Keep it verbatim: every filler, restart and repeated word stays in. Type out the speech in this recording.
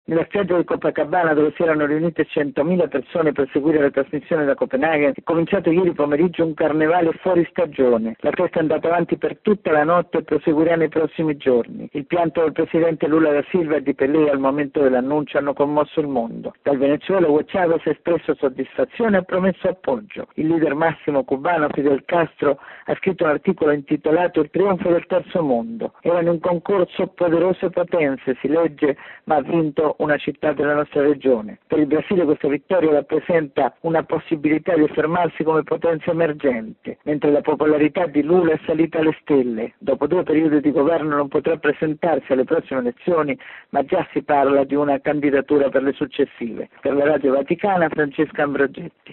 Nella spiaggia di Copacabana, dove si erano riunite centomila persone per seguire la trasmissione da Copenaghen, è cominciato ieri pomeriggio un carnevale fuori stagione. La festa è andata avanti per tutta la notte e proseguirà nei prossimi giorni. Il pianto del presidente Lula da Silva e di Pelé al momento dell'annuncio hanno commosso il mondo. Dal Venezuela Hugo Chávez ha espresso soddisfazione e ha promesso appoggio. Il leader massimo cubano Fidel Castro ha scritto un articolo intitolato Il trionfo del terzo mondo. Era in un concorso poderose potenze, si legge, ma ha vinto una città della nostra regione. Per il Brasile questa vittoria rappresenta una possibilità di affermarsi come potenza emergente, mentre la popolarità di Lula è salita alle stelle. Dopo due periodi di governo non potrà presentarsi alle prossime elezioni, ma già si parla di una candidatura per le successive. Per la Radio Vaticana, Francesca Ambrogetti.